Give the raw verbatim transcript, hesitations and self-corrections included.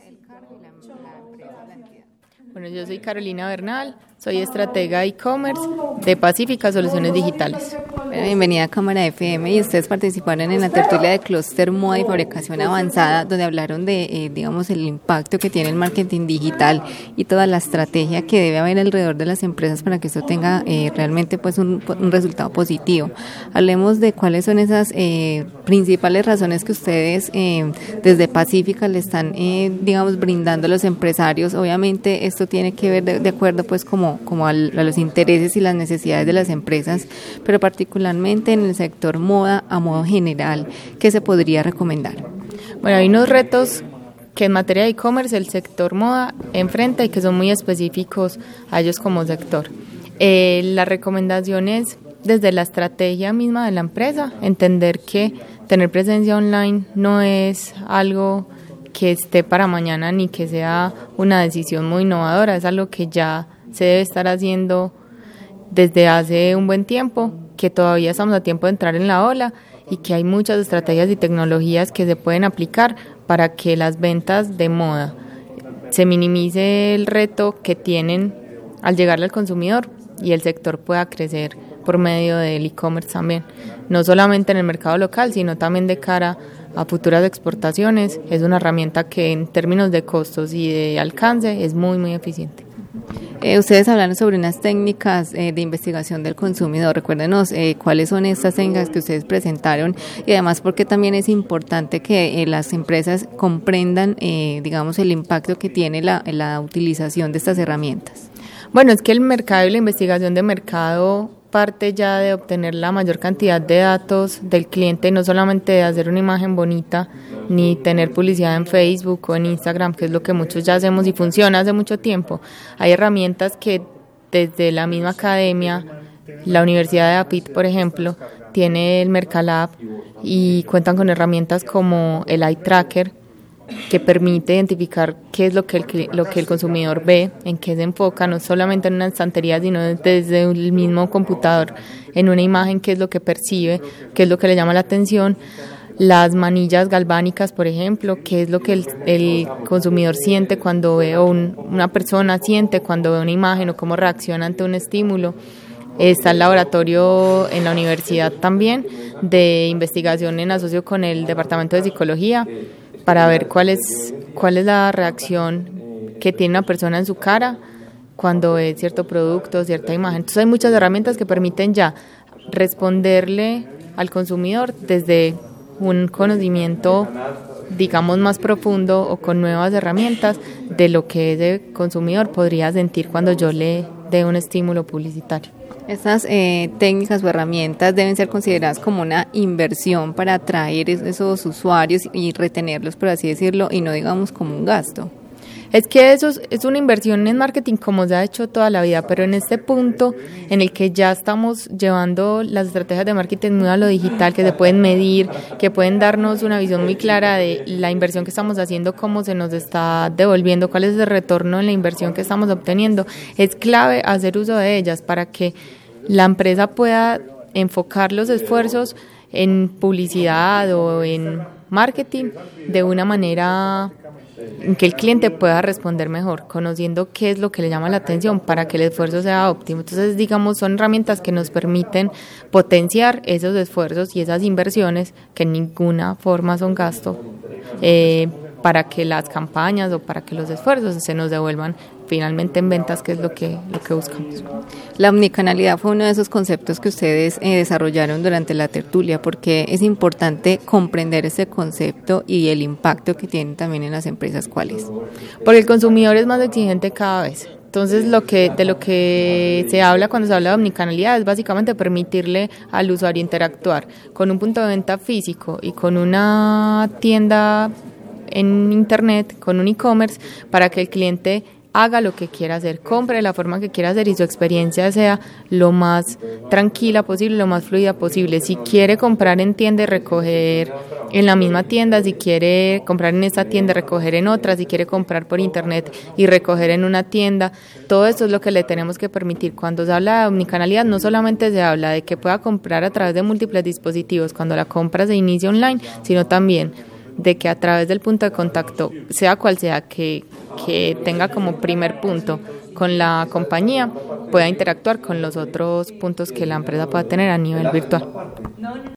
el cargo y la, la empresa, la entidad. Bueno, yo soy Carolina Bernal, soy estratega e-commerce de Pacífica Soluciones Digitales. Bueno, bienvenida a Cámara F M, y ustedes participaron en la tertulia de Clúster Moda y Fabricación Avanzada, donde hablaron de, eh, digamos, el impacto que tiene el marketing digital y toda la estrategia que debe haber alrededor de las empresas para que esto tenga eh, realmente pues un, un resultado positivo. Hablemos de cuáles son esas eh, principales razones que ustedes eh, desde Pacífica le están, eh, digamos, brindando a los empresarios. Obviamente esto tiene que ver de, de acuerdo pues como, como al, a los intereses y las necesidades de las empresas, pero particularmente en el sector moda a modo general, ¿qué se podría recomendar? Bueno, hay unos retos que en materia de e-commerce el sector moda enfrenta y que son muy específicos a ellos como sector. Eh, la recomendación es desde la estrategia misma de la empresa, entender que tener presencia online no es algo que esté para mañana ni que sea una decisión muy innovadora, es algo que ya se debe estar haciendo desde hace un buen tiempo, que todavía estamos a tiempo de entrar en la ola y que hay muchas estrategias y tecnologías que se pueden aplicar para que las ventas de moda se minimice el reto que tienen al llegarle al consumidor y el sector pueda crecer por medio del e-commerce también, no solamente en el mercado local, sino también de cara a futuras exportaciones. Es una herramienta que en términos de costos y de alcance es muy, muy eficiente. Eh, ustedes hablaron sobre unas técnicas eh, de investigación del consumidor. Recuérdenos eh, cuáles son estas técnicas que ustedes presentaron y además porque también es importante que eh, las empresas comprendan, eh, digamos, el impacto que tiene la, la utilización de estas herramientas. Bueno, es que el mercado y la investigación de mercado parte ya de obtener la mayor cantidad de datos del cliente, no solamente de hacer una imagen bonita, ni tener publicidad en Facebook o en Instagram, que es lo que muchos ya hacemos y funciona hace mucho tiempo. Hay herramientas que desde la misma academia, la Universidad de APIT, por ejemplo, tiene el Mercalab y cuentan con herramientas como el Eye Tracker, que permite identificar qué es lo que el lo que el consumidor ve, en qué se enfoca, no solamente en una estantería, sino desde el mismo computador, en una imagen, qué es lo que percibe, qué es lo que le llama la atención. Las manillas galvánicas, por ejemplo, qué es lo que el, el consumidor siente cuando ve, o un, una persona siente cuando ve una imagen, o cómo reacciona ante un estímulo. Está el laboratorio en la universidad también de investigación en asocio con el Departamento de Psicología, para ver cuál es, cuál es la reacción que tiene una persona en su cara cuando ve cierto producto, cierta imagen. Entonces hay muchas herramientas que permiten ya responderle al consumidor desde un conocimiento, digamos, más profundo o con nuevas herramientas de lo que ese consumidor podría sentir cuando yo le dé un estímulo publicitario. Estas eh, técnicas o herramientas deben ser consideradas como una inversión para atraer esos usuarios y retenerlos, por así decirlo, y no digamos como un gasto. Es que eso es, es una inversión en marketing como se ha hecho toda la vida, pero en este punto en el que ya estamos llevando las estrategias de marketing muy a lo digital, que se pueden medir, que pueden darnos una visión muy clara de la inversión que estamos haciendo, cómo se nos está devolviendo, cuál es el retorno en la inversión que estamos obteniendo, es clave hacer uso de ellas para que la empresa pueda enfocar los esfuerzos en publicidad o en marketing de una manera en que el cliente pueda responder mejor, conociendo qué es lo que le llama la atención para que el esfuerzo sea óptimo. Entonces, digamos, son herramientas que nos permiten potenciar esos esfuerzos y esas inversiones que en ninguna forma son gasto, eh, para que las campañas o para que los esfuerzos se nos devuelvan finalmente en ventas, que es lo que lo que buscamos. La omnicanalidad fue uno de esos conceptos que ustedes eh, desarrollaron durante la tertulia, porque es importante comprender ese concepto y el impacto que tiene también en las empresas. ¿Cuál es? Porque el consumidor es más exigente cada vez. Entonces, lo que de lo que se habla cuando se habla de omnicanalidad es básicamente permitirle al usuario interactuar con un punto de venta físico y con una tienda en internet, con un e-commerce, para que el cliente haga lo que quiera hacer, compre de la forma que quiera hacer y su experiencia sea lo más tranquila posible, lo más fluida posible. Si quiere comprar en tienda y recoger en la misma tienda, si quiere comprar en esta tienda y recoger en otra, si quiere comprar por internet y recoger en una tienda, todo esto es lo que le tenemos que permitir. Cuando se habla de omnicanalidad, no solamente se habla de que pueda comprar a través de múltiples dispositivos cuando la compra se inicia online, sino también de que a través del punto de contacto, sea cual sea, que, que tenga como primer punto con la compañía, pueda interactuar con los otros puntos que la empresa pueda tener a nivel virtual.